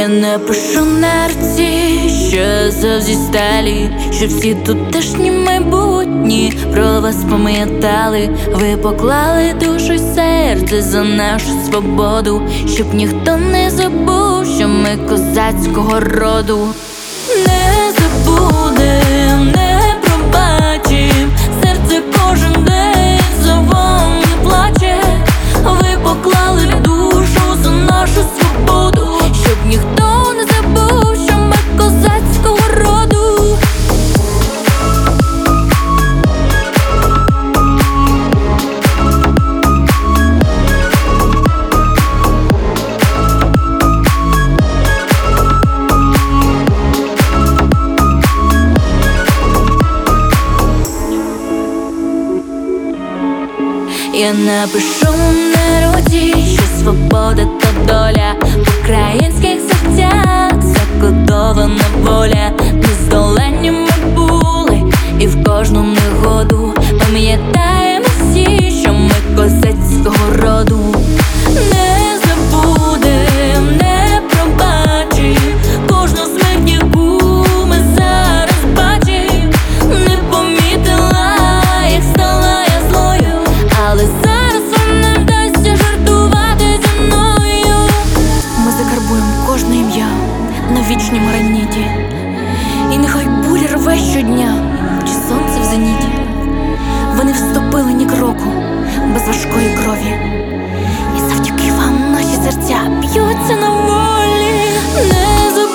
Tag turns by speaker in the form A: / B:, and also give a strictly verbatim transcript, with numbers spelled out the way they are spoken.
A: Я напишу на руці, що зовсім сталі, щоб всі тутешні майбутні про вас пам'ятали. Ви поклали душу й серце за нашу свободу, щоб ніхто не забув, що ми козацького роду. Не забудем, не пробачим, серце кожен день за вами плаче. Ви поклали душу за нашу свободу, щоб ніхто не забув, що ми козацького роду. Я напишу на роді, що свобода та доля в українських серцях закодована воля. Нездоланні ми були і в кожну негоду пам'ятаємо всі, що ми козацького роду. Не забудем, не пробачим кожну смерть, яку ми зараз бачим. Не помітила, як стала я злою, але зараз вам не вдасться жартувати зі мною. Ми закарбуємо кожне ім'я на вічнім граніті, і нехай буря рве щодня, чи сонце в зеніті. Ви не вступили ні кроку без важкої крові, і завдяки вам наші серця б'ються на волі. Не